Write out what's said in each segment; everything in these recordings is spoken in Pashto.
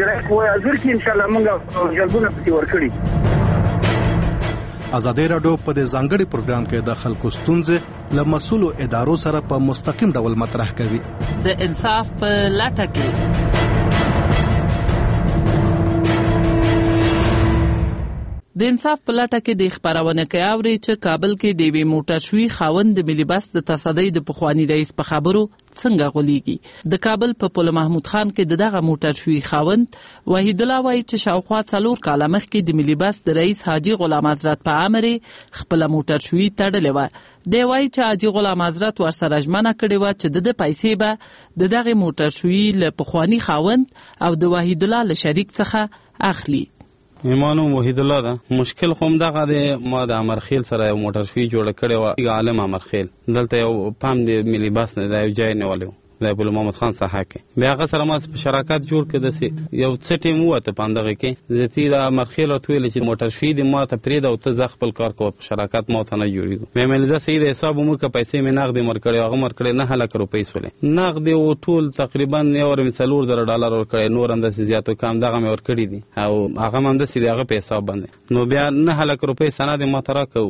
سړی خو حضور کې انشاءالله موږ جلبونه پسې ورکړي. ازادي راډیو په دې ځانګړي پروګرام کې د خلکو ستونزې له مسؤلو ادارو سره په مستقیم ډول مطرح کوي. د انصاف په لټه کې د انصاف په لټه کې د خبرونه کوي اوري چې کابل کې د وی موټر شوی خاوند د ملي بس د تصدۍ د پخوانی رئیس په خبرو څنګه غولېږي. د کابل په پل محمود خان کې دغه موټر شوی خاوند وحید الله وایي چې شاوخوا 4 کاله مخکې د ملي بس د رئیس حاجی غلام حضرت په امر خپل موټر شوی تړلې و. دی وایي چې حاجی غلام حضرت ورسره ژمنه کړې و چې د پیسې به دغه موټر شوی له پخوانی خاوند او د وحید الله له شریک څخه اخلي. ایمانو وحید الله ده مشکل خو دغه د ما د امرخیل سره یو موټر شوی جوړ کړی و عالم امرخیل دلته یو پام د ملي بس نه د یو ځای نیولی د ابو محمد خان صاحب کې بیا هغه سره ما په شراکت جوړ کړ د یو څه ټیم وته پاندغه کې زتی د امرخیل او تویل چې موټر شوی د ما ته پرې د او ته خپل کار کوه په شراکت ما ته نه جوړیږي مې مل دا سید حساب مو کې پیسې مې نقد مرکړې هغه مرکړې نه هلاک روپۍ سولې نقد او ټول تقریبا $4,000 ورکړې نور اند زیاتو کم دغه مې ورکړې دي او هغه مند سید هغه په حساب باندې نو بیا نه هلاک روپۍ سند ما ترا کو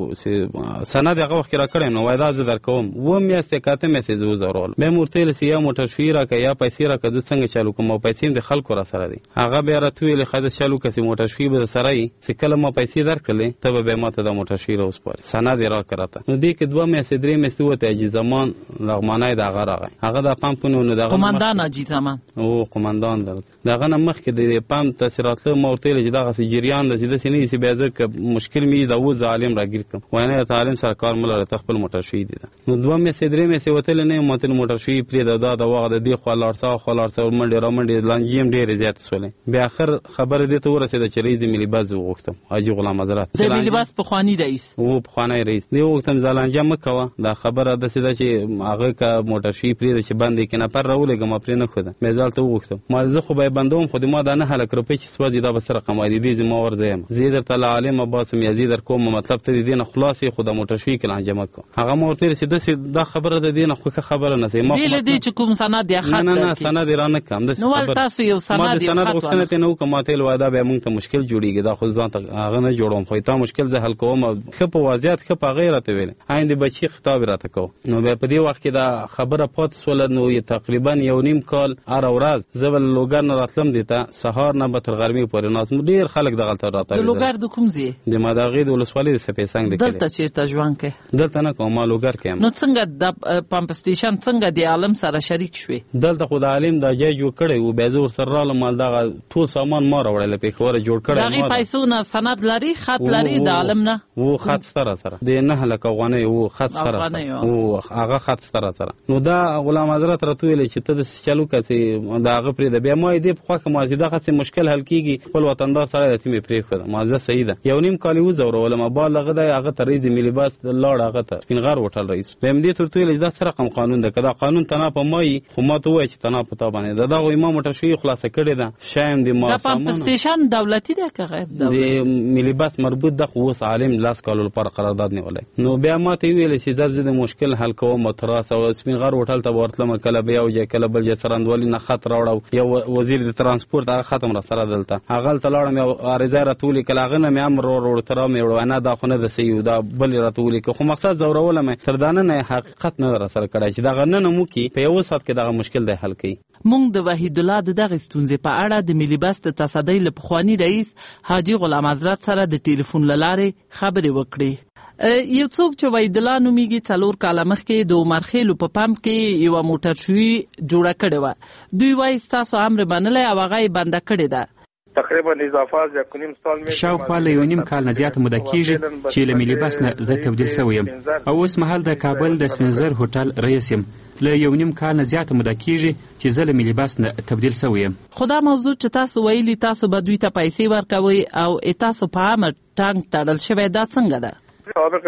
سند هغه وخت را کړې نو وایدا ز در کوم و مې سکاته مې سې زو زرول به مرتل سی موټر شوی را که یا پیسې را که د څنګه چالو کوم او پیسې د خلکو را سره دي هغه بیا راتویل خد چالو کسي موټر شوی به سره ای چې کله ما پیسې درکړلې ته به ما ته د موټر شوی را وسپاري سند را کړته نو دې کې 2 میاشتې 3 میاشتې وته اجي زمان لغمانای د هغه د پمپونو نه د قومندان اجي زمان او قومندان دغه نه مخکې د پمپ تاثیرات له مورتل چې دغه جریان د سیده سینې سی به ځکه مشکل می د و ظالم راګیر کوم وینه تعلیم سره کار مل را تخپل موټر شوی دي نو 2 میاشتې 3 میاشتې وته نه ماته موټر شوی پرې د د دی خو لارڅه منډه را منډه لانجیم ډېر زیات سولې بیا اخر خبر دې ته ورسېده چې رئیس د ملي بس وغوښتم حاجی غلام حضرت د ملي بس پخوانی رئیس او پخوانی رئیس دی وغوښتم ځلانجه مکوه دا خبره ده چې هغه کا موټر شي پرې چې باندې کې نه پر راولېږم پرې نه خوده مې ځل ته وغوښتم ما زه خو به بندوم خو ما دا نه هلک روپۍ چې سوځي دا به سره قمادي دي زما ورځم زه در تعالی عالم عباس میازی در کوم مطلب ته دې نه خلاصې خو د موټر شي کې لانجه مکو هغه مورته چې دا خبره ده دې نه خو خبره نه سي ما دې چې کوم سند یا خط نه سند ایران کم د نو تاسو یو سند غوښتنه ته نو کومه تل واده به موږ ته مشکل جوړیږي دا خو ځان ته هغه نه جوړوم خو تا مشکل زه حل کوم خو په واضحات خو په غیرت ویل آینده بچی خطاب راته کو نو به په دې وخت کې دا خبره پات سول نو تقریبا 1.5 کال ار ورځ زبل لوګر نه راتلم دیتا سهار نه به تر غرمې پورې ناز ډیر خلک د غلطه راته د لوګر د کوم ځای د مداغې د ولسوالۍ د سپېڅنګ د دلته چیرته ژوند کې دلته نه کوم لوګر کې نو څنګه د پمپ سټیشن څنګه د عالم سره شریک شوي دلته خو د عالم د جای جوړ کړي او به زور سره له مال دغه ټول سامان ما راوړل په خوره جوړ کړي دغه پیسو نه سند لري خط لري د عالم نه وو خط سره د نه لکه غونې وو خط سره او هغه خط سره نو دا غلام حضرت راتویل چې ته د چالو کته دا هغه پرې د بیا ما دې په خوا ما دغه څه مشکل حل کیږي خپل وطندار سره د تیمې پرې خو ما زه صحیح ده 1.5 کال و زورول ما بالغه د هغه ترې د ملي بس لاړ هغه ته سپینغار وټل رئیس به دې ترتویل دا سره قانون ده کدا قانون تنا په مای خو ما ته وای چې تنا پتا باندې دا امام موټر شوی خلاصه کړی ده شایم د ما د پمپ سټیشن دولتي ده که غیر دولتي د ملي بس مربوط ده خو اوس عالم لاس کالو لپاره قرارداد نیولای نو بیا ما ته ویل چې د مشکل حل کوم تراس او سپینغار هوټل ته ورتلم کله بیا او کله بل ځای سرندولي نه خط راوړو یو وزیر د ترانسپورت هغه ختم را سره دلته هغه ته لاړم یو عریضه راتولي کله هغه نه امر ور تر مې وړو نه دا خو نه د سیو دا بل راتولي خو مقصد زورول مې تر دانه نه حقیقت نه را سره کړای چې دا غننه مو کی په یو سات کې دا مشکل دی حل کړي مونږ د وحید الله دغه ستونزې په اړه د ملي بس د تصدۍ له پخوانی رئیس حاجی غلام حضرت سره د ټلیفون لارې خبرې وکړې یو څوک چې وحید الله نومیږي 4 کاله مخکې د عمر خیلو په پمپ کې یو موټر شوی جوړه کړې و دوی وایي تاسو امر منلای او هغه بنده کړې ده تقریبا اضافه ځکونیم سال می شاوخوا له 1.5 کال نه زیات موده کیږي چې له ملي بس نه زه تبدیل شوم او اوس مهال د کابل د سپینزر هوټل رئیس یم له 1.5 کال نه زیات موده کیږي چې زه له ملي بس نه تبدیل شوم خدا موضوع چې تاسو ویلي تاسو به دوی ته پیسې ورکوي او تاسو په امر ټانک تړل شوی دا څنګه ده سابق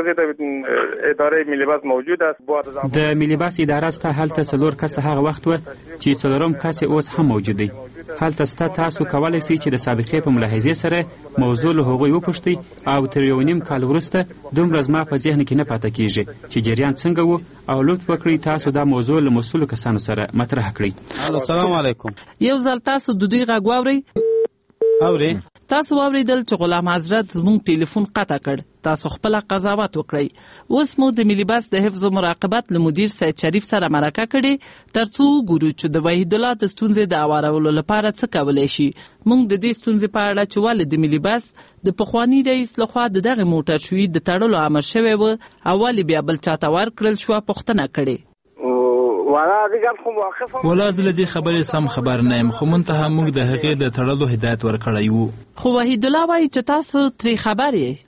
اداره ملي بس موجود است د ملي بس اداره ستا هلته 4 کس هغه وخت و چې 4م کس اوس هم موجود دی هلته تاسو کولای شئ چې د سابقې په ملاحظې سره موضوع له هغوی وپوښتئ او تر 1.5 کال وروسته دومره زما په ذهن کې نه پاتې کیږي چې جریان څنګه و او لطف وکړئ تاسو دا موضوع له مسؤلو کسانو سره مطرح کړئ. السلام علیکم. یو ځل تاسو د دوی غږ واورئ. اورې تاسو واوریدل چې غلام حضرت زموږ ټلیفون قطع کړ. تاسو خپل قضاوت وکړئ. اوس مو د ملي بس د حفظ او مراقبت له مدیر سید شریف سره مرکه کړې ترڅو ګورو چې د وحید الله د ستونزې د اواړولو لپاره څه کولای شي. موږ د دې ستونزې په اړه چې ولې د ملي بس د پخوانی رئیس لخوا دغه موټر شوی د تړلو امر شوی و او ولې بیا بل چاته ورکړل شو پوښتنه کړې. ولا زه دې خبرې سم خبر نه یم، خو منتها موږ د هغې د تړلو هدایت ورکړی وو. خو وحید الله وایي چې تاسو ترې خبر یې.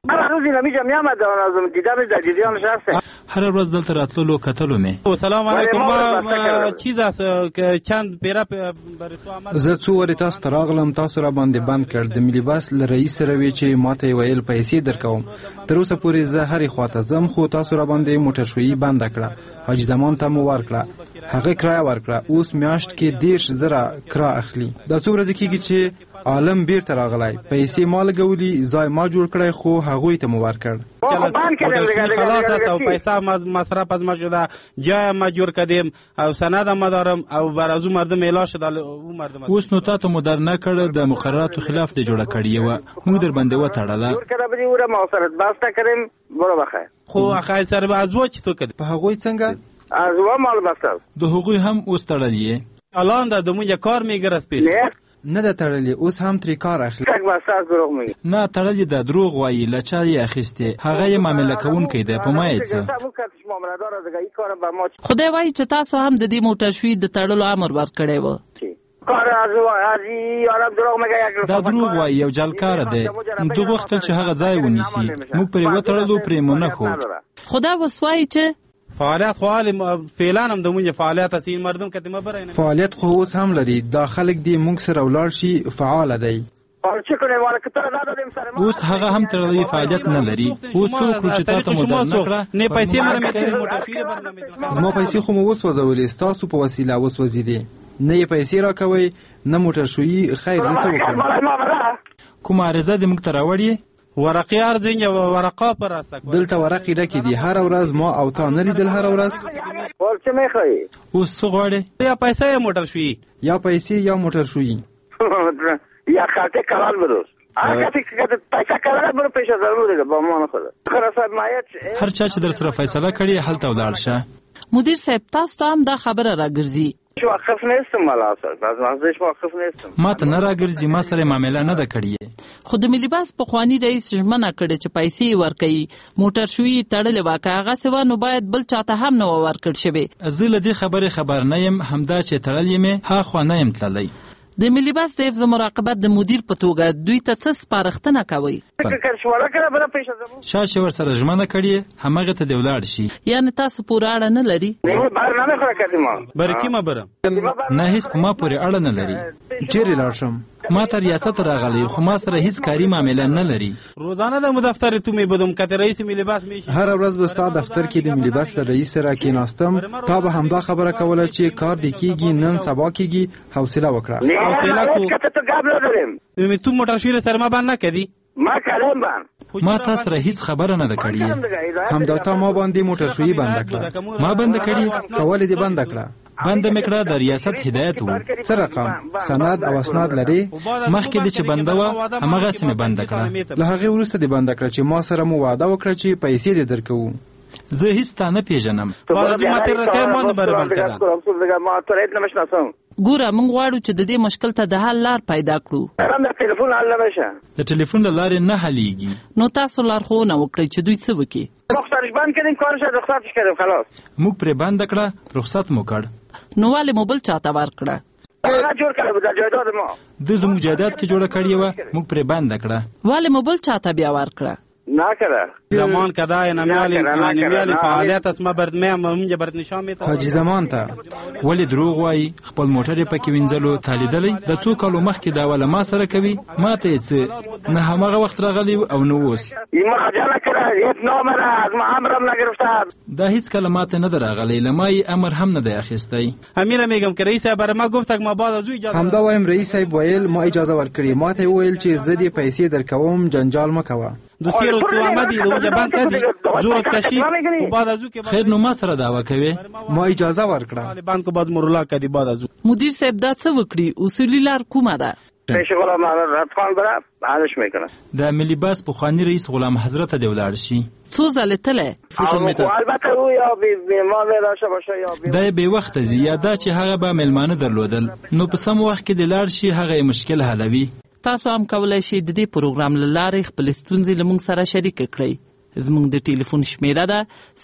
هر ورځ دلته راتللو کتلو مې. سلام علیکم. ما چیز است که چند پیرا برای تو عمل زه څو وری تاسو ته راغلم، تاسو را باندې بند کړ. د ملي بس له رئیس سره وی چې ماته یې ویل پیسې درکوم. تر اوسه پورې زه هرې خواته ځم خو تاسو را باندې موټر شویي بنده کړه. حاجي زمان ته مو ورکړه، هغه کرایه ورکړه. اوس میاشت کې 10,000 کرا اخلي. دا څو ورځې کېږي چې عالم بیرته راغلی، پیسې ما لګولي، ځای ما جوړ کړی خو هغوی ته مو ورکړ. خلاص است او پیسه مصرف از ما شده، جای ما جور کردیم او سند ما دارم او بر از اون مردم اعلام شده. او مردم اوس نو تاسو مو در نه کړ، د مقرراتو خلاف دی جوړه کړی و، موږ در باندې و تړله. خو اخای سره ازوا چې تو کړ په هغوی څنګه ازوا مال بسل د هغوی هم اوس تړلې. الان د موږ کار میګرس پیش نه ده تړلې، اوس هم ترې کار اخلي. نه تړلې ده، دروغ وایي، له چا یې اخیستې، هغه یې معامله کوونکی دی، په ما یې څه. خدای وایي چې تاسو هم د دې موټر شوی د تړلو امر ورکړی و. دا دروغ وایي، یو جلکاره دی. دوی غوښتل چې هغه ځای ونیسي، موږ پرې وتړلو، پرې مو نه ښود. خدا اوس وایي چې فعالیت خو فعلا هم د مونږ فعالیت است. این مردم کته ما برای فعالیت خو اوس هم لري. دا خلک دی مونږ سره ولاړ شي فعال دی. اوس هغه هم تړلې فعالیت نه لري. اوس څوک چې تاسو مو درنکړه نه پیسې مرمه موټر فیر برنامه زما پیسې خو مو وسوځولې، تاسو په وسیله وسوځیدې. نه یې پیسې راکوي نه موټر شویي. خیر زه څه وکړم؟ کومه عریضه دې موږ ته راوړې؟ ورقې ارزین یا ورقه پر است. دلته ورقې ډکې دي، هر ورځ ما او تا نه لیدل. هر ورځ اوس څه غواړې؟ یا پیسې یا موټر شویي، یا پیسې یا موټر شویي. یا خاطر کلال بروز هر چا چې در سره فیصله کړي هلته ولاړ شه. مدیر صاحب تاسو ته هم دا خبره راګرځي. موقف نیستم موقف نیستم. ما ته نه راګرځي، ما سره معامله نه ده کړې. خو د ملي بس پخوانی رئیس ژمنه کړې چې پیسې ورکوي، موټر شویي تړلې واکه هغه سوا نو باید بل چاته هم نه ورکړ شوی. زه له دې خبرې خبر نه یم، همدا چې تړلې مې ها خوا نه یم تللی. د ملي بس د حفظ مراقبت د مدیر په توګه دوی ته څه سپارښتنه کوي؟ چا چې ورسره ژمنه کړې همغه ته دې ولاړ شي. یعنې تاسو پورې اړه نه لري؟ برکې ما برم نه، هیڅ په ما پورې اړه نه لري. چیرې لاړ شم؟ ما ته ریاست راغلی خو ما سره هیڅ کاری معامله نه لري. روزانه د دفتر تو می بدم کته رئیس ملي بس میشي. هر ورځ به ستا دفتر کې د ملي بس رئیس سره کېناستم، تا به همدا خبره کوله چې کار دې کېږي، نن سبا کېږي. حوصله وکړه. حوصله کو تو موټر شویل سره ما باندې کړي. ما تاسو سره هیڅ خبره نه ده کړې. همدا تا ما باندې موټر شویي بنده کړه. ما بنده کړي؟ کولې دې بنده کړه؟ بنده مې کړه، د ریاست هدایت وو. څه رقم سند او اسناد لري؟ مخکې د چې بنده وه همغسې مې بنده کړه. له هغې وروسته دې بنده کړه چې ما سره مو وعده وکړه چې پیسې دې درکوو. زه هیڅ تا نه پیژنم. ګوره موږ غواړو چې د دې مشکل ته د حل لار پیدا کړو. د ټلیفون له لارې نه حلیږي. نو تاسو لارښوونه وکړئ چې دوی څه وکړي. موږ پرې بنده کړه، رخصت مو کړ. نو ولې مو بل چاته ورکړه؟ د زموږ جایداد کې جوړه کړې وه، موږ پرې بنده کړه. ولې مو بل چاته بیا ورکړه؟ زمان کدای نمیالی فعالیت است. ما برد میم اونجا برد نشان میتم. حاجی زمان ته ولی دروغ وایي، خپل موټر یې پکې وینځلو تالیدلی. د څو کالو مخکې دا وله ما سره کوي، ما ته یې څه نه همغه وخت راغلی او نه اوس. دا هیڅ کله ما ته نه ده راغلی، له ما یې امر هم نه دی اخیستی. امیره میگم که رئیس صاحب ما گفت ما بعد از او اجازه همدا وایم. رئیس صاحب ویل ما اجازه ورکړي، ما ته ویل چې زه دې پیسې درکوم، جنجال مه کوه. دوسیه رو تو آمدی دو اونجا بند کردی زورت کشی و بعد از او که خیر نو ما سره دعوا کوي. ما اجازه ورکړه. بند کو بعد مرلا کردی بعد از او. مدیر صاحب دا څه وکړي؟ اصولي لار کومه ده؟ پیش غلام حضرت خان بره بعدش میکنه. د ملي باس پخوانی رئیس غلام حضرت دی ولاړ شي. څو ځله تله؟ البته او یا بیمار داشته باشه یا دا به وخت زی یا دا چې هغه به ملمانه درلودل نو په سم وخت کې د لاړ شي هغه مشکل حلوي. تاسو هم کولای شئ د دې پروګرام له لارې خپل ستونزې له موږ سره شریک کړئ. زموږ د ټلیفون شمیره ده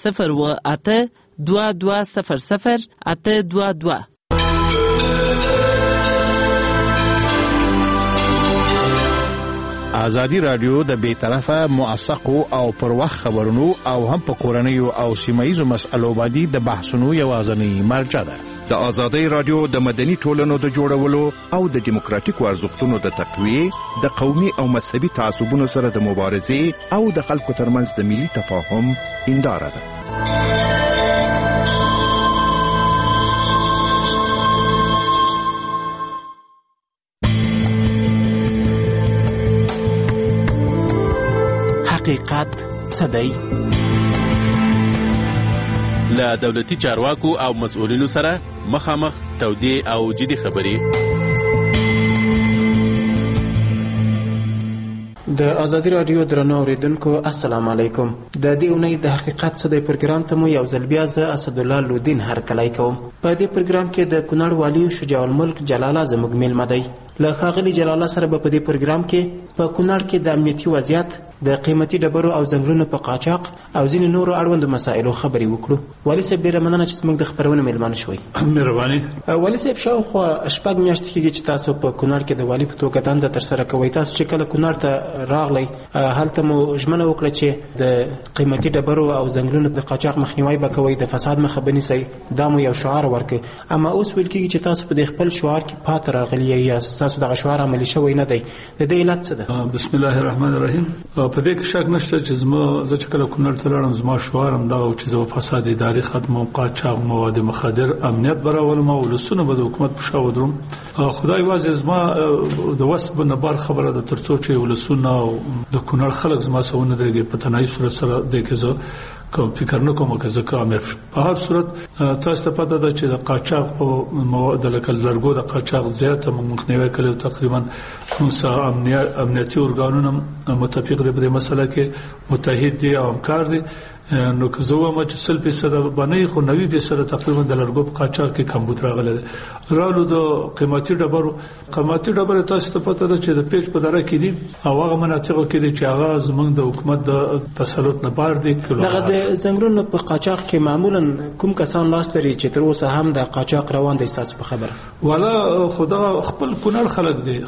01822000822. ازادي رادیو د بیطرفه موثقو او پر وخت خبرونو او هم په کورنیو او سیمایي مسایلو باندې د بحثونو یوازنی مرجع ده. د ازادي رادیو د مدني ټولنو د جوړولو او د دیموکراتیکو ارزښتونو د تقویه، د قومي او مذهبي تعصبونو سره د مبارزې او د خلکو ترمنځ د ملي تفاهم هنداره ده. حقیقت څه دی؟ له دولتي چارواکو او مسؤلینو سره مخامخ تودې او جدي خبرې. د ازادي رادیو درنو اوریدونکو السلام علیکم. د دې اونۍ د حقیقت څه دی پروګرام ته مو یو ځل بیا زه اسدالله لودین هرکلی کوم. په دې پروګرام کې د کونړ والي شجاع الملک جلاله زموږ میلمه دی. له ښاغلي جلاله سره به په دې پروګرام کې په کونړ کې د امنیتي وضعیت، د قیمتي ډبرو او ځنګلونو په قاچاق او ځینې نورو اړوندو مسایلو خبرې وکړو. والي صاحب ډېره مننه چې زموږ د خپرونې میلمانه شوئ. مهرباني. والي صاحب شاوخوا 6 میاشتې کېږي چې تاسو په کونړ کې د والي په توګه دنده ترسره کوئ. تاسو چې کله کونړ ته راغلی هلته مو ژمنه وکړه چې د قیمتي ډبرو او ځنګلونو د قاچاق مخنیوی به کوئ، د فساد مخه به نیسئ. دا مو یو شعار ورکړ. اما اوس ویل کېږي چې تاسو په دې خپل شعار کې پاتې راغلي یا ستاسو دغه شعار عملي شوی نه دی. د دې علت څه ده؟ بسم الله الرحمن الرحیم. په دې کې شک نشته چې زه چې کله کونړ ته لاړم زما شعار هم دغه چې زه فساد اداري ختموم، قاچاق، مواد مخدر، امنیت براولم او ولسونه به د حکومت په شا ودروم. خدای یوازې زما د وس به نه بار خبره ده تر څو چې ولسونه او د کونړ خلک زما سره ونه درېږي په تنهایي صورت سره دې کې زه کوم فکر نه کوم که زه کامیاب شم. په هر صورت تاسو ته پته ده چې د قاچاق او مواد لکه لرګو د قاچاق زیاته مخنیوی کړي. تقریبا امنیتي ارګانونه متفق دي په دې مسله کې، متحد دي او همکار دي. نو که زه وایم چې 100% باندې خو 90% تقریبا د لرګو په قاچاق کې کمبود راغلی دی. رالو د قیمتي ډبرو تاسو ته پته ده چې د پیج په دره کې دي او هغه مناطقو کې دي چې هغه زمونږ د حکومت د تسلط نه بار دي. دغه د ځنګلونو په قاچاق کې معمولا کوم کسان لاس لري چې تر اوسه هم د قاچاق روان دي؟ تاسو په خبره والا خدا خپل کونړ خلک دي،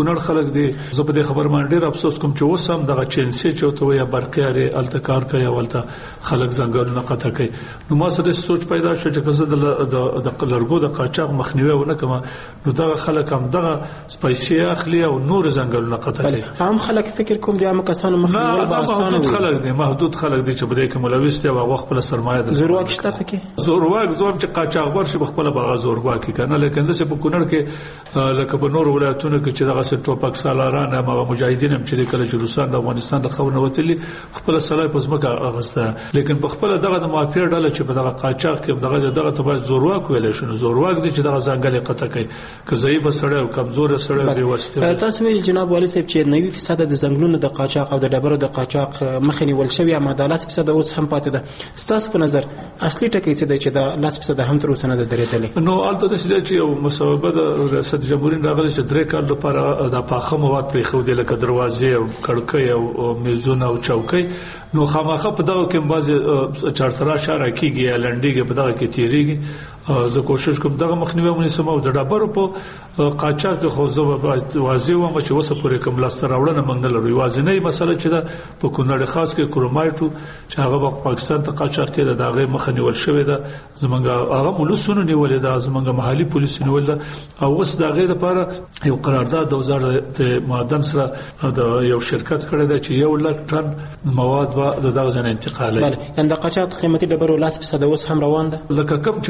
زه په دې خبر باندې ډېر افسوس کوم چې اوس هم دغه چینسي چې ته یا برقیاري التکار کوي او الته خلک ځنګلونه قطع کوي. نو ما سره سوچ پیدا شو چې کزه د لرګو د قاچاق مخنیوي ونه کوم نو دغه خلک هم دغه سپایسي اخلي او نور ځنګلونه قطع کوي. عام خلک فکر کوم دي عام کسانو مخنیوي به اسانه وي. محدود خلک دي چې بده کې ملوث دي او خپل سرمایه ده. زورواک شته پکې؟ زورواک زوم چې قاچاق ورشي خپل باغ زورواکي کنه، لیکن د په کونړ کې لکه په نور ولایتونو کې چې دغه ټوپک سالاران او مجاهدین هم چې کله چې روسان د افغانستان د خونه وتلي خپل سلای په ځمکه اغسته، لیکن په خپل دغه د مافیا ډله چې په دغه قاچاق کې دغه ته زورواک ویل شو. زورواک دي چې دغه ځنګل قطع کوي که ضعیف سره او کمزور سره دی وسته. تاسو ویل جناب والي صاحب چې 90% د ځنګلونو د قاچاق او د ډبرو د قاچاق مخنی ول شوی اما د 10% اوس هم پاتې ده. ستاسو په نظر اصلي ټکی څه دی چې د 10% هم تر اوسه نه درېدلې؟ نو البته د چې یو مسببه د ریاست جمهوریت راغلی چې 3 کال لپاره د پاخه مواد پرې خو دي لکه دروازې او کړکۍ او میزونه او چوکۍ. نو خامخا په دغه کې بعض چارترا شاره کیږي لنډیږي په دغه کې تیریږي. زه کوشش کوم دغه مخنیوي ونیسم او د ډبرو په قاچاق خو زه واضح وم چې وسه پورې کوم لاس راوړنه موږ نه لرو. واضحه مسله چې دا په کونړ خاص کې کرومایټو چې هغه په پاکستان ته قاچاق کې دغه مخنیول شوی ده. زمونږ هغه پولیسونو نیولې ده، زمونږ محلي پولیس نیول ده او اوس دغه لپاره یو قرارداد 2000 د معدن سره د یو شرکت کړی ده چې 1 لک ټن مواد دغه ځای انتقالوي. بله، یعنی د قاچاق قیمتي ډبرو 10% اوس هم روان ده. لکه کوم چې کاڼي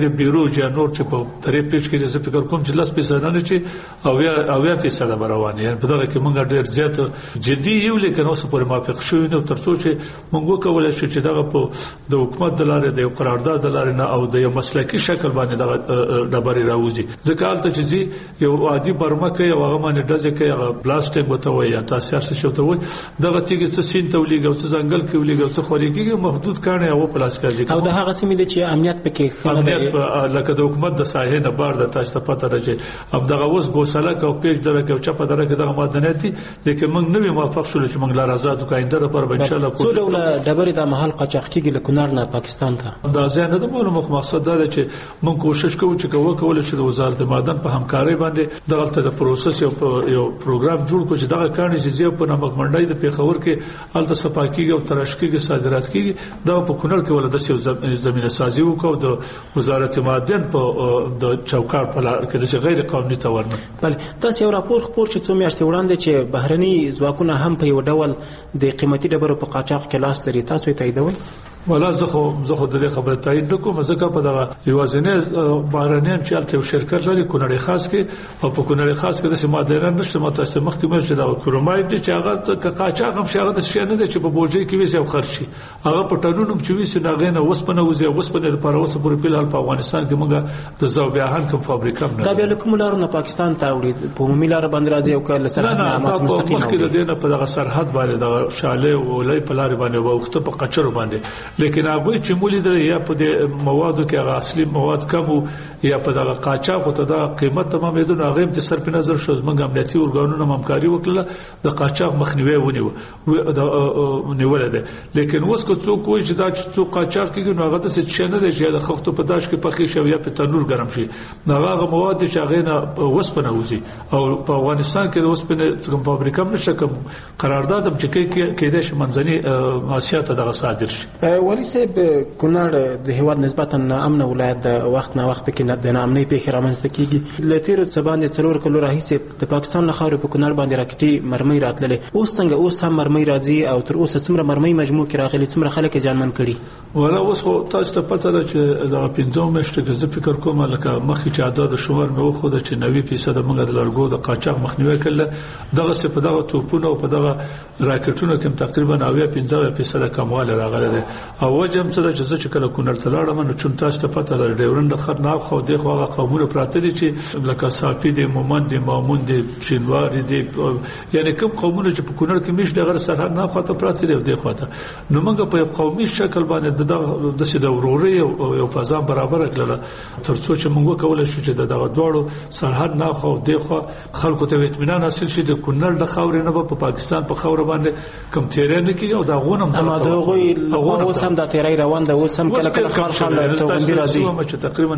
مختلف بیروج یا نور چې په درې پیچ کې زه فکر کوم چې 10% نه چې او 10% روان یعنی په دغه کې موږ ډېر زیات جدي یو لیکن اوس پورې موافق شو نو ترڅو چې موږ کولای شو چې دغه په د حکومت د لارې د قرارداد د لارې نه او د یو مسلکي شکل باندې دغه ډبرې راوځي ځکه حالت چې یو عادي برمه کوي او هغه باندې ډزې کوي هغه بلاسټینګ وته وي یا تاسیار څه شوته وي دغه تیږي څه سین تولیږي او څه ځنګل کې ولېږي او څه خوريږي محدود کانه او پلاس کوي او د هغه سیمې چې امنیت پکې خلک لکه د حکومت د ساحې نه بار د تاسو ته پته راځي اب دغه اوس ګوساله او پیج درکه او چپه درکه دغه مدنيتي لیکن موږ نوې موافق شول چې موږ لار آزاد وکاینده لپاره به ان شاء الله څو ډول ډبرې د محل قاچاق کیږي له کونړ نه پاکستان ته دا ځان نه د مولو مقصد دا چې موږ کوشش کوو چې کول شي د وزارت معدن په همکارۍ باندې دغه د پروسس یو پروګرام جوړ کړو چې دغه کاني چې زیو په نمک منډای د پیښور کې الته صفاکیږي او تراشکیږي صادرات کیږي دا په کونړ کې ولدا سیو زمينه سازي وکاو د وزارت معدن په د چوکاټ په لار کې د غیر قانوني تورن بل تاسو یو راپور خپور چې څو میاشتې وړاندې چې بهرني ځواکونه هم په یو ډول د قیمتي ډبرو په قاچاق کې لاس لري تاسو یې تاییدوئ ولا زه خو د دې خبره تایید نکوم ځکه په دغه یوازینه بهرنیان چې الته شرکت لري کونړ خاص کې او په کونړ خاص کې د سمادران نشته متاسف مخکې مې چې دا کرومایډ چې هغه قاچاق هم شي هغه د شي نه دی چې په بوجي کې ویسه خرچي هغه په ټنونو چې ویسه ناغینه وسپنه وسپنه لپاره اوس په فلحال په افغانستان کې موږ د زوبیاهن کوم فابریکه نه دا به کوم لارو نه پاکستان ته وړي په عمومي لار باندې راځي او کله سره نه مستقیم د دې نه په دغه سرحد باندې د شاله او لای په لار باندې وخت په قچر باندې لیکن هغه چې مولي د یا په د موادو کې هغه اصلي مواد کم یا په دغه قاچاق ته د قیمت تمام یدون هغه د صرف نظر شو زمونږ امنیتي ارګانونو همکاري وکړه د قاچاق مخنیوي ونیو د نیول ده لیکن اوس کو څوک وایي چې دا څوک قاچاق کوي نو هغه د څه نه دی چې د خښتو په داش کې پخې شو یا په تنور ګرم شي هغه مواد چې هغه نه وسپنه وزي او په افغانستان کې د وسپنه څنګه فابریکه نشته کوم قرارداد هم چې کېده شي منځني آسیا ته دغه صادر شي ولی صاحب کونړ د هیواد نسبتا امن ولایت د وخت نه وخت کې د نامنۍ پیښې رامنځته کیږي له تیرو څه باندې 4 کلو راهیسې د پاکستان له خاورې په کونړ باندې راکټي مرمۍ راتللې اوس څنګه اوس هم مرمۍ راځي او تر اوسه څومره مرمۍ مجموع کې راغلي څومره خلک ځانمن کړي ولا اوس خو تاسو ته پته ده چې دا 15 میاشتې کې زه فکر کوم لکه مخکې چې عدد شمار مې وخو چې 90% موږ د لړګو د قاچاق مخنیوي کړل دغه څه په دغه توپونو او په دغه راکټونو کې تقریبا 90-15% کمواله راغله ده او وجه هم څه چې کله کونړ ته لاړم نو چون تاسو ته پته ده ډیورند خط نه خو د هغه قومونه پراته دي چې لکه صافي دي مومند دي مامون دي شینوار دي یعنی کوم قومونه چې په کونړ کې مش دغه سرحد نه خواته پراته دي د خواته نو موږ په قومي شکل باندې د سید وروري او یو فضا برابر کړل ترڅو چې موږ کولای شو چې دغه دوړو سرحد نه خو د خلکو ته اطمینان حاصل شي د کونړ د خاورې نه په پاکستان په خاور باندې کم تیرې نه کیږي او دا غونم اما دغه اوس هم د تیرې روان ده اوس هم کله کله خال توغندي راځي چې تقریبا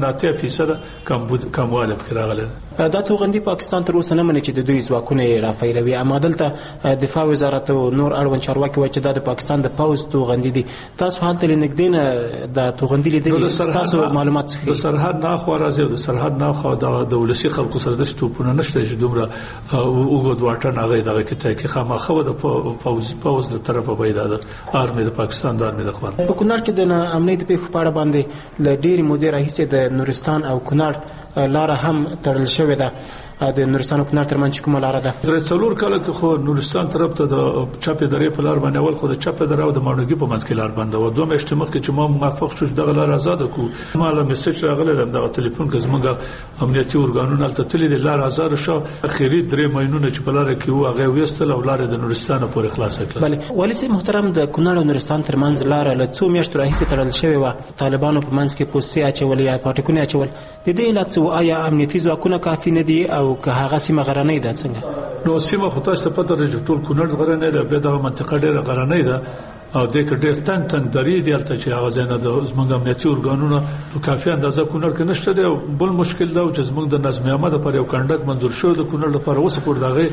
80% کمواله پکې راغله دا توغندي پاکستان تر اوسه نه مني چې د دوی ځواکونه رافایروي اما دلته دفاع وزارت او نور اړوند چارواکي وایي چې دا د پاکستان د پوز توغندي دي تاسو حالت لنګدین د توغندي لیدل تاسو معلومات څه د سرحد نه خو راځي د سرحد نه خو د ولسی خلکو سره د شتوپونه نشته چې دومره وګد واټن هغه دغه کې خامخو د پوز د طرفه پیدا ده آرمي د پاکستان د آرمي د خوان په کونړ کې د امنیت په خبره باندې ل ډېری مودې راهیسې د نورستان او کونړ لار هم تړل شوې ده د نورستان او کونړ ترمنځ کومه لار ده تر څلور کال کې خو نورستان طرف ته د چاپې درې په لار باندې اول خو د چاپې درې او د ماڼوګي په منځ کې لار باندې و دوه میاشتې مخکې چې ما موافق شو دغه لار آزاد کو ماله میسج راغله دغه ټلیفون کې زموږ امنیتي ارګانونو تل تللی د لار آزاد شو اخیری 3 ماینونه چې په لار کې و هغه وستل او لار د نورستان پورې خلاص کړه بله ولی محترم د کونړ او نورستان ترمنځ لار له څو میاشتو راهیسې تړل شوې و طالبانو په منځ کې پوسټي اچولې یا پټکونه اچول د دې علت آیا امنیتي ځواکونه کافي نه دي او که هغه سیمه غرنۍ ده څنګه نو سیمه خو تاسو په پته لرئ ټول کونړ غرنۍ ده به دغه منطقه ډیره غرنۍ ده او د ډېر تنګ درې دی البته چې هغه ځنه د زمونږ امنیتي ارګانونو په کافي اندازه کونړ کې نشته دی بل مشکل دا چې زمونږ د نظم عامه لپاره یو کنډک منظور شو د کونړ لپاره اوس پور دغه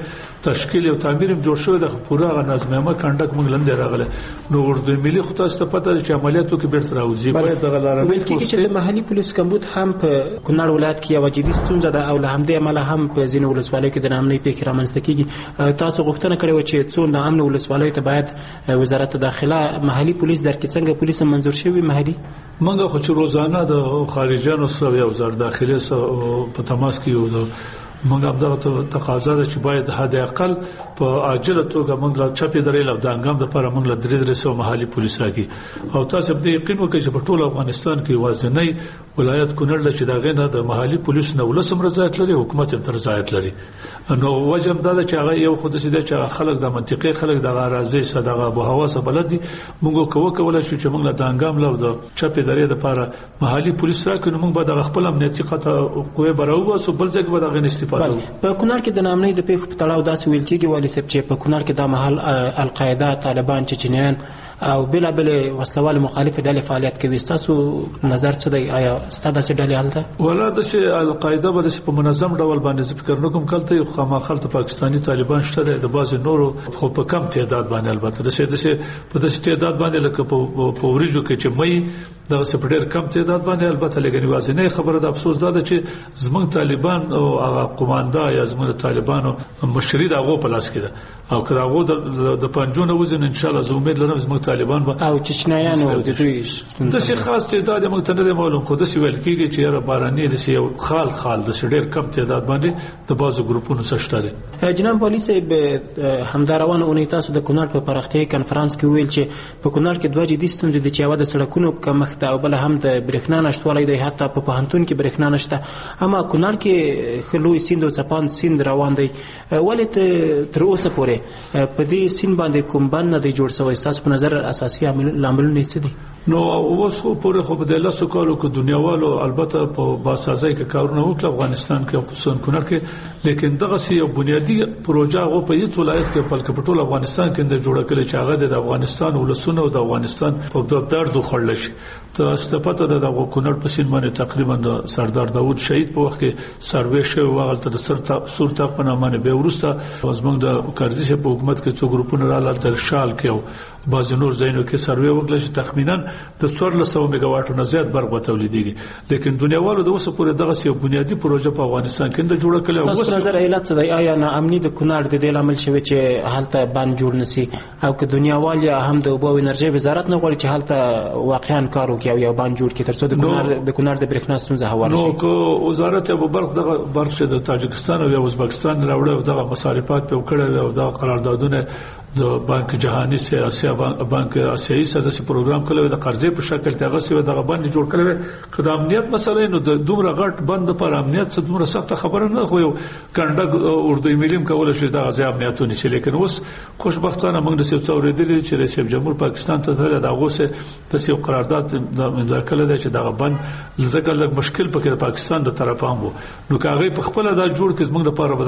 تشکیل او تعمیر جوړ شوی د پوره نظمنامه کنډک موږ لاندې راغله نو اردو ملي خو تاسو ته پته چې عملیاتو کې بیرته راوځي باید دغه لاره ویل کېږي چې د محلي پولیس کمبود هم په کونړ ولایت کې یو جدي ستونزه ده او له همدې امله هم په ځینو ولسوالیو کې د ناامنۍ پیښې رامنځته کېږي. تاسو غوښتنه کړې وه چې څو ناامنه ولسوالیو ته باید وزارت داخله محلي پولیس درکړي. څنګه پولیس منظور شوي محلي؟ موږ خو چې روزانه د خارجيانو سره یو وزارت داخله سره په تماس کې یو موږ هم دغه تقاضا ده چې باید حد اقل په عاجله توګه موږ لا چپې درې لو د انګام د لپاره موږ لا 300 محلي پولیس راکړي او تاسو به یقین وکړئ چې په ټول افغانستان کې وازنۍ ولایت کونړ چې دا غنه د محلي پولیس نه ولسم رضایت لري حکومت هم رضایت لري نو وجه دا چې هغه یو خود سي چې خلک د منطقي خلک د غرازي صدقه ابو حواس بلد دي موږ کوله شو چې موږ لا د انګام لو د چپې درې د لپاره محلي پولیس راکړو موږ به د خپل امنیتي قطه قوه براو سو بل ځکه به د غن استفاده په کونړ کې د ناامنۍ د پیښو په تړاو داسې ویل کېږي والي صاحب چې په کونړ کې د محل القاعده طالبان چچنیان او بل وسلوال مخالف ډلې فعالیت کوي. تاسو نظر څه دی؟ آیا ستاسو ډلې حالت ولا د القاعده به په منظم ډول باندې فکر نکوم کلته یو خامخل ته پاکستانی طالبان شته د بعض نورو خو په کم تعداد باندې البته د په داسې تعداد باندې لکه په ورجو کې چې مې دغه سپډر کم تعداد باندې البته لګنی وازنه خبره د افسوس ده چې زمونږ طالبان او هغه قوماندا یا زمونږ طالبانو مشري دغه په لاس کې ده او که هغه د پنځونه وزن ان شاء الله زه امید لرم زموږ طالبان به او چچنیانو د دوی د شي خاص تعداد موږ ته نه معلوم خو د سی ویل کېږي چې را باراني د شي خال د ډېر کم تعداد باندې د بازو ګروپونو سره شته. جناب والي صاحب همداروانه اونۍ تاسو د کونړ په پرختي کانفرنس کې ویل چې په کونړ کې دوه جدي ستونزې د چاوه د سړکونو کمښت او بل هم د برېښنا نشټوالی دی حتی په پوهنتون کې برېښنا نشته اما کونړ کې خلوی سیند او چپان سیند روان دی ولې تر اوسه پورې په دې سیند باندې کوم بند نه دی جوړ شوی؟ تاسو په نظر اساسي عاملونه څه دي؟ نو اوس پورې خو په دله سکالو کې دنیاوالو البته په باسازۍ کې کارونه وکړ افغانستان کې خصوصا کونړ کې لیکن دغه یو بنیادی پروژه غو په هیڅ ولایت کې په ټول افغانستان کې د جوړ کړي چې هغه د افغانستان ولسونو او د افغانستان په درد خړل شي. ته استفاده د کونړ په سیند باندې تقریبا د سردار داوود شهید په وخت کې سروې شوی وغلته د سورتا په نامه به ورسته زموږ د کارزي په حکومت کې څو ګروپونه رااله تر شال کې او باز نور ځایونو کې سروې وکړل چې تخمینا د 1400 میگاواټو نه زیات برق تولیدېږي لیکن دنیاوالو د اوسه پورې دغه یو بنیادی پروژه په افغانستان کې د جوړه کړل. اوس نظر علت څه دی؟ آیا ناامني د کونړ د دې عامل شوی چې حالت باندې جوړ نسی او که دنیاوال یا هم د اوبو او انرژي وزارت نه غواړي چې حالت واقعا کار وکړي او یو باندې جوړ کړي ترڅو د کونړ د برېښنا ستونزه حواله شي؟ نو کو وزارت ابو برق دغه برق د تاجکستان او ازبکستان راوړل دغه مصارفات په وکړل او دغه قراردادونه د بانک جهانی سیاسي بانک اسیایي سداسي پروګرام کړو د قرضې په شکل ته غوښتي دغه باندې جوړ کړو کله امنیت مسله نو د دومره غټ بند پر امنیت څه دومره سخت خبره نه خو یو کنډک اردو مليم کول شي د غزا امنیتونه شي لیکن اوس خوشبختانه موږ د سیاسي اوریدل چې رئیس جمهور پاکستان ته د غوسه د سیو قرارداد د امضا کړل چې دغه بند ځکه لږ مشکل پکې د پاکستان د طرفه هم نو کاغې په خپل دا جوړ کړي موږ لپاره د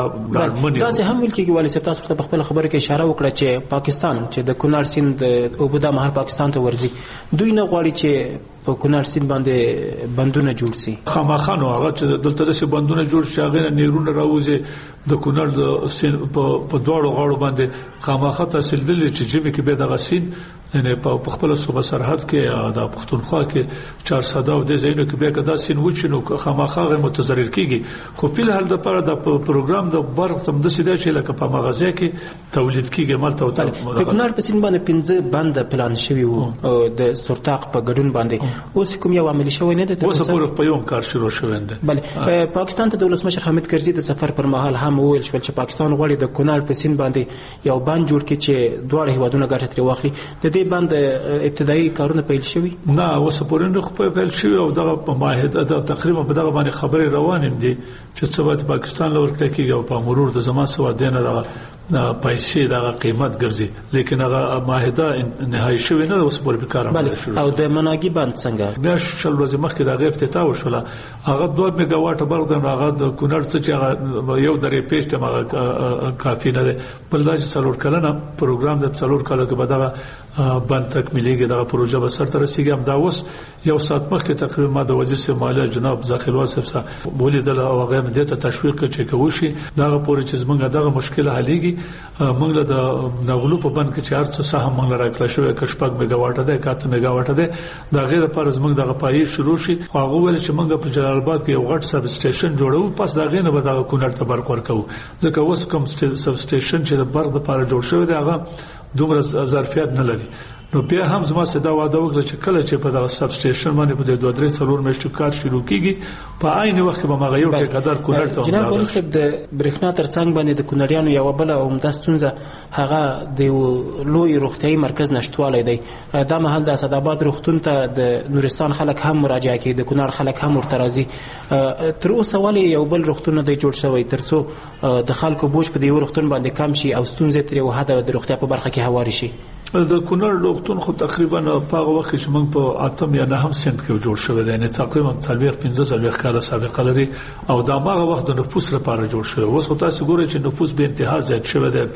منی دا هم ویل کېږي والي صاحب تاسو په خپل خبره کې اشاره وکړه چې پاکستان چې د کونړ سیند او بودا مهر پاکستان ته ورځي دوی نه غواړي چې په کونړ سیند باندې بندونه جوړ شي. خامخانو هغه چې دلته د بندونه جوړ شي هغه نیرونه راوځي د کونړ د سیند په دوړو غاړو باندې خامخا تحصیل دي چې جمی کې به د غسین نه په خپل صوبه سرحد کې د پښتونخوا کې 400 او د زینو کې به کدا سین وچنو خامخا متضرر کیږي خو په هر د لپاره د پروګرام د برق تم د سیده چې لکه په مغازه کې تولید کیږي مالته او د کونړ په سیند باندې 15 بند پلان شوی وو د سورتاق په ګډون باندې اوس کوم یو عملی شوی نه دی اوس په یوم کار شروع شوی دی. بله پاکستان ته د ولسمشر حامد کرزي د سفر پر مهال هم ویل شو چې پاکستان غواړي د کونړ په سیند باندې یو بند جوړ کړي چې دوه هیوادونه ګټه ترې واخلي. د دې بند ابتدایي کارونه پیل شوي؟ نه اوس پورې نه خو پیل شوی او دغه په معاهده تقریبا په دغه باندې خبرې روانې دي چې څه وخت پاکستان لور کېږي او په مرور د زمان سوا دینه دغه پیسې دغه قیمت ګرځي لیکن هغه معاهده نهایی شوی نه اوس پورې کار عمل شروع او د مناګي بند څنګه بیا شل ورځې مخکې د افتتاح وشوله هغه 2 میگا واټ برق د هغه د کونړ څخه یو درې پیش ته هغه کافي نه ده بل دا چې څلور کلنه پروګرام د څلور کالو کې به دغه بند تکمیلېږي دغه پروژه به سر ته رسیږي هم دا اوس یو ساعت مخکې تقریبا ما د وزیر صاحب مالیه جناب ذخیروال صاحب ولیدل او هغه دې ته تشویق کوي چې کوشي دغه پورې چې زمونږ دغه مشکل حلېږي موږ له د نغلو په بند کې چې هر څه سهم موږ راکړل شوی کشپک میگا واټ ده 1 میگا واټ ده دا غیر پر زمونږ دغه پای شروع شي خو هغه ول چې موږ په جلال آباد کې یو غټ سب سټیشن جوړو پس دا غینه به دغه کونړ ته برق ورکو ځکه اوس کوم سب سټیشن چې د برق لپاره جوړ شوی دی هغه دومره ظرفیت نه لري نو بیا هم زما صدا واده وکړه چې کله چې په دغه سب سټیشن باندې په 2-3 میاشتو کار شروع کیږي په عین وخت کې به ما یو ټیکادار کونړ ته جناب ولي صاحب د برېښنا ترڅنګ باندې د کونړیانو یو بل او مدستونزه هغه د لوی روغتيایي مرکز نشټوالی دی دا مهال د اسداباد روغتون ته د نورستان خلک هم مراجعه کوي د کونړ خلک هم ورته راځي تر اوسه ولې یو بل روغتون نه دی جوړ شوی ترڅو د خلکو بوج په دې روغتون باندې کم شي او ستونزې تر یو حد د روغتیا په برخه کې هواري شي د کونړ روغتون خو تقریبا په هغه وخت چې موږ په 8 یا 9 سنت کې جوړ شوی دی نه تقریبا 15 کال سابقه لري او دا هغه وخت د نفوس لپاره جوړ شوی اوس خو تاسو ګورئ چې نفوس به انتها زیات شوی دی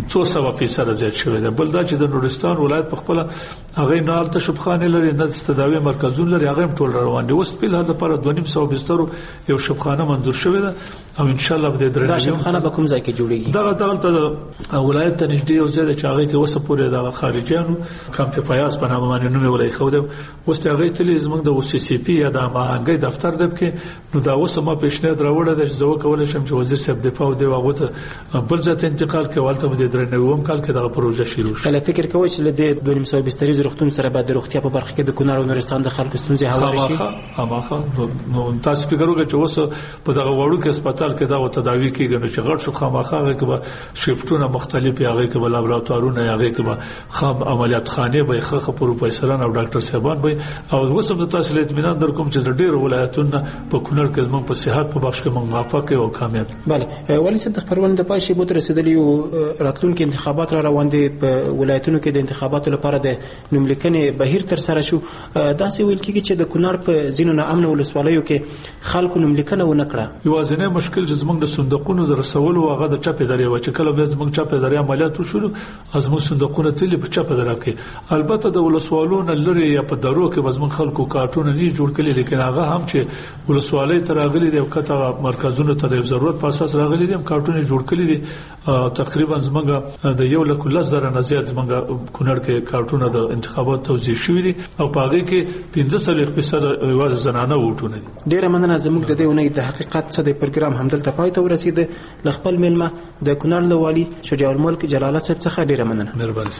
200% زیات شوی دی بل دا چې د نورستان ولایت په خپل هغه نه الته شبخانه لري نه تداوی مرکزونه لري هغه ټول روان دي اوس په لحاظ لپاره 200 بستر یو شبخانه منظور شوی دی او ان شاء الله به د دا شبخانه به کوم ځای کې جوړیږي دا دغه ولایت ته نږدې یو ځای چې هغه کې اوس پورې د خارجيانو کمپ پیاس په نامه باندې نوم ولای خو د اوس هغه تلې زمونږ د OCCP یا د ماهنګي دفتر دب کې نو دا اوس ما پیشنهاد راوړل د زو کول شم چې وزیر صاحب دفاع دی واغه ته بل ځای انتقال کولته د درنوم کال کې د پروژه شروع شو کله فکر کوي چې د 200 بسترې روغتون سره به د روغتیا په برخه کې د کونړ او نورستان د خلکو ستونزې هواري شي هماخه نو تاسو فکر وکړئ چې اوس په دغه وړو کې هسپتال کې دا تداوی کیږي نو چې غړ شو خامخا کې به شیفټونه مختلف هغه کې به لابراتوارونه هغه کې به خام عملیات خانه به خخه پروفیسوران او ډاکټر صاحبان به او وسم د تاسو له اطمینان در کوم چې ډېر ولایتونه په کونړ کې زموږ په صحت په بخش کې موږ موافق او کامیاب bale ولی صد خبرونه د پاشي بوت رسیدلی او راتلونکو انتخابات را روان دي په ولایتونو کې د انتخاباتو لپاره د نوملیکنې بهیر تر سره شو داسې ویل کیږي چې د کونړ په زینو نه امن ولسوالیو کې خلکو نوملیکنه و نکړه یوازینی مشکل چې زموږ د صندوقونو د رسولو هغه د چاپې درې و چې کله به زموږ چاپې درې عملیات وشول ازمو صندوقونه تل په چاپې درې کې البته د ولسوالونو لري یا په درو کې زموږ خلکو کارتونه نه جوړ کړي لیکن هغه هم چې ولسوالۍ تر راغلي د کته مرکزونو ته د ضرورت په اساس راغلي دي کارتونه جوړ کړي دي تقریبا زموږ د 1,00,000 نه زیات زموږ کونړ کې کارتونه د انتخابات توزیع شوې دي او په هغه کې 15% یوازې زنانه ووټونه دي ډیره مننه زموږ د دې اونۍ د حقیقت څخه د پروګرام همدلته پای ته ورسید ل خپل ملما د کونړ لوالي شجاع الملک جلالت صاحب څخه ډیره مننه مهرباني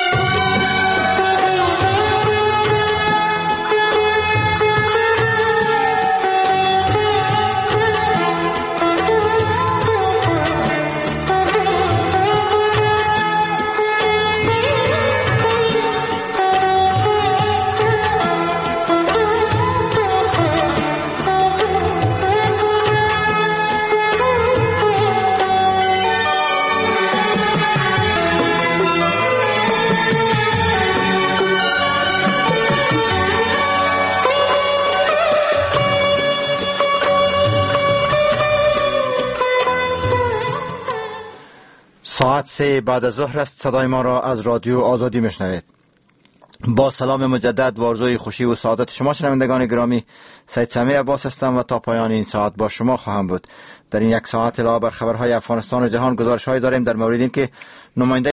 ساعت 3 بعد از ظهر است. صدای ما را از رادیو آزادی میشنوید. با سلام مجدد و آرزوی خوشی و سعادت شما شنوندگان گرامی، سید سمیع عباس هستم و تا پایان این ساعت با شما خواهم بود. در این یک ساعت علاوه بر خبرهای افغانستان و جهان گزارش‌هایی داریم در مورد اینکه نماینده